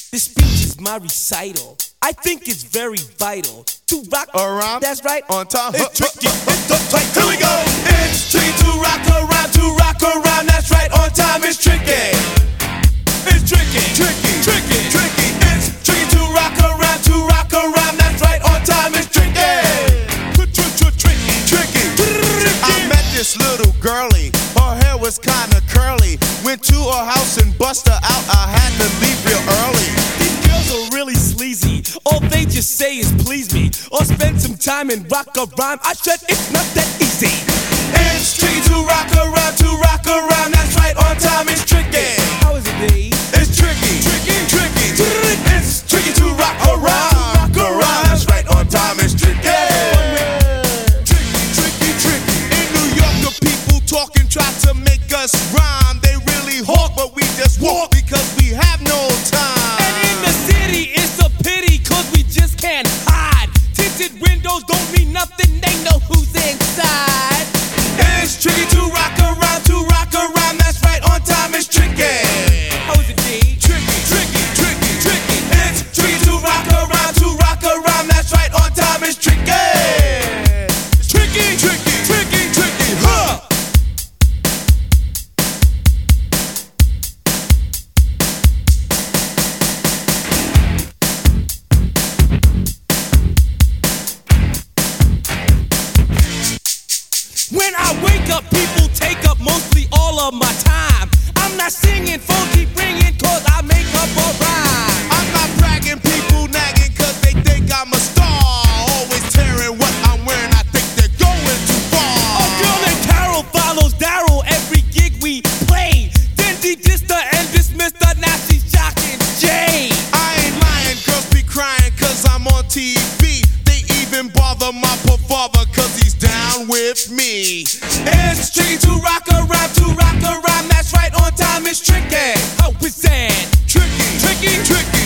This speech is my recital. I think it's very vital to rock around. That's right. On time. It's tricky. It's uptight. Here we go. It's tricky to rock around. To rock around. That's right. On time. It's tricky. It's tricky. Tricky. Tricky. Tricky. It's tricky to rock around. To rock around. That's right. On time. It's tricky. Tricky. Tricky. I met this little girlie. Her hair was kinda curly. Went to her house and bust her out. I had to leave real early. These girls are really sleazy. All they just say is please me, or spend some time and rock a rhyme. I said it's not that easy. It's tricky to rock around. To rock around. That's right. On time. It's tricky. How is it, B? It's tricky. Tricky. Tricky. It's tricky to rock around. Rock around. That's right. On time. It's tricky. Talking, try to make us rhyme. They really hawk, but we just walk because we have no time. And in the city, it's a pity, cause we just can't hide. Tinted windows don't mean nothing, they know who's inside. It's tricky to rock around, that's right, on time it's tricky. How is it, D? Tricky, tricky, tricky, tricky. It's tricky to rock around, that's right, on time it's tricky. Tricky, tricky, tricky, tricky, huh? When I wake up, people take up mostly all of my time. I'm not singing, phone keep ringing, cause I make up a rhyme. I'm not bragging, people nagging, cause they think I'm a star. Always tearing what I'm wearing, I think they're going too far. A girl named Carol follows Daryl every gig we play. Then she dissed her and dismissed her, now she's shocking Jay. I ain't lying, girls be crying, cause I'm on TV. They even bother my poor father, cause he's down with me. It's tricky to rock around, that's right, on time it's tricky. How is that? Tricky, tricky, tricky.